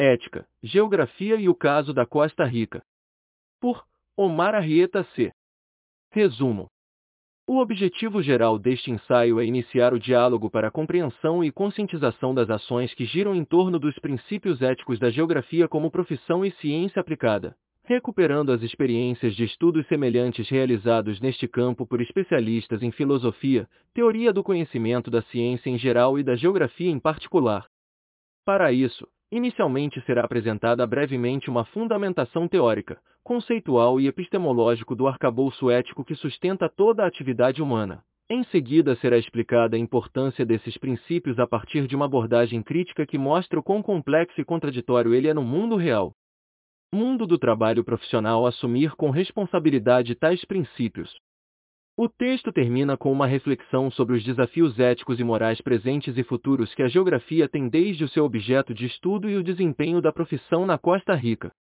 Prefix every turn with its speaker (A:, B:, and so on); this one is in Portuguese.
A: Ética, Geografia e o caso da Costa Rica. Por Omar Arrieta C. Resumo. O objetivo geral deste ensaio é iniciar o diálogo para a compreensão e conscientização das ações que giram em torno dos princípios éticos da geografia como profissão e ciência aplicada, recuperando as experiências de estudos semelhantes realizados neste campo por especialistas em filosofia, teoria do conhecimento da ciência em geral e da geografia em particular. Para isso, inicialmente será apresentada brevemente uma fundamentação teórica, conceitual e epistemológico do arcabouço ético que sustenta toda a atividade humana. Em seguida será explicada a importância desses princípios a partir de uma abordagem crítica que mostra o quão complexo e contraditório ele é no mundo real. Mundo do trabalho profissional assumir com responsabilidade tais princípios. O texto termina com uma reflexão sobre os desafios éticos e morais presentes e futuros que a geografia tem desde o seu objeto de estudo e o desempenho da profissão na Costa Rica.